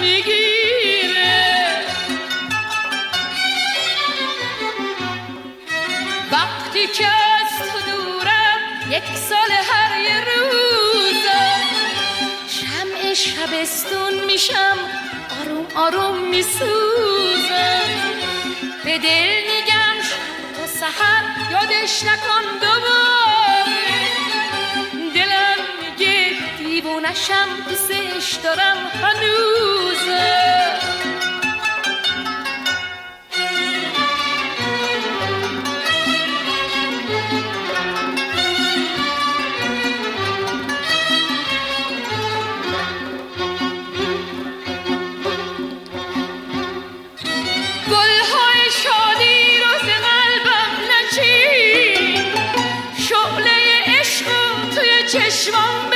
میگیره. وقتی که از تو دورم یک سال هر یه روزم، شمع شبستون میشم آروم آروم میسوزم. به دل میگم شب تا سحر یادش نکن دوباره، دلم میگه دیوونشم دوستش دارم هنوزم. چشمام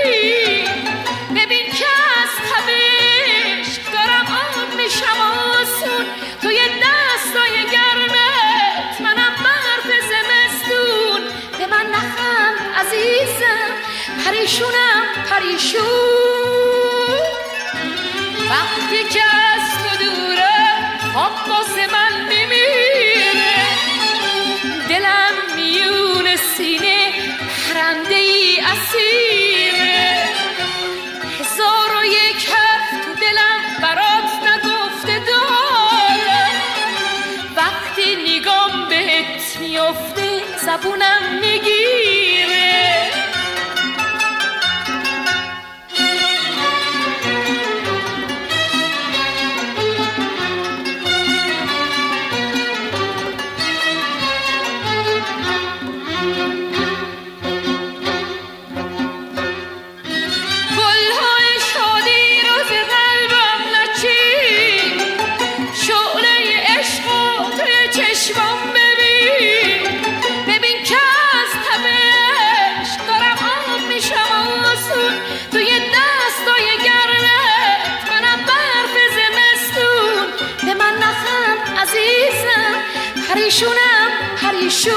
ببین که از تبش دارم آب میشم آسون، توی دستای گرمت منم برف زمستون. به من نخند عزیزم پریشونم پریشون، وقتی که از تو دورم خواب واسه من میمیره. دلم میونه سینه پرنده ای اسیره، 1001 حرف تو دلم برات نگفته دارم. وقتی نگام بهت میفته زبونم میگیره. ببین که از تبش دارم آب میشم آسون، توی دستای گرمت منم برف زمستون. به من نخند عزیزم پریشونم پریشون،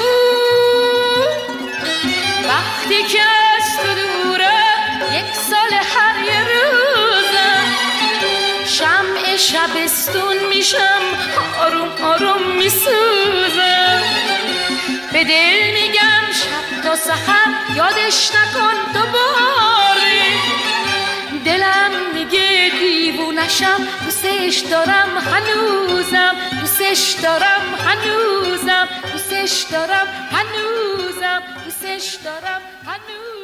وقتی که از تو دورم یک سال هر یه روزم، شمع شبستون میشم آروم آروم میسوزم. به دل میگم شب تا سحر یادش نکن دوباره، دلم میگه دیوونشم دوستش دارم هنوزم، دوستش دارم هنوزم، دوستش دارم هنوزم، دوستش دارم هنوزم.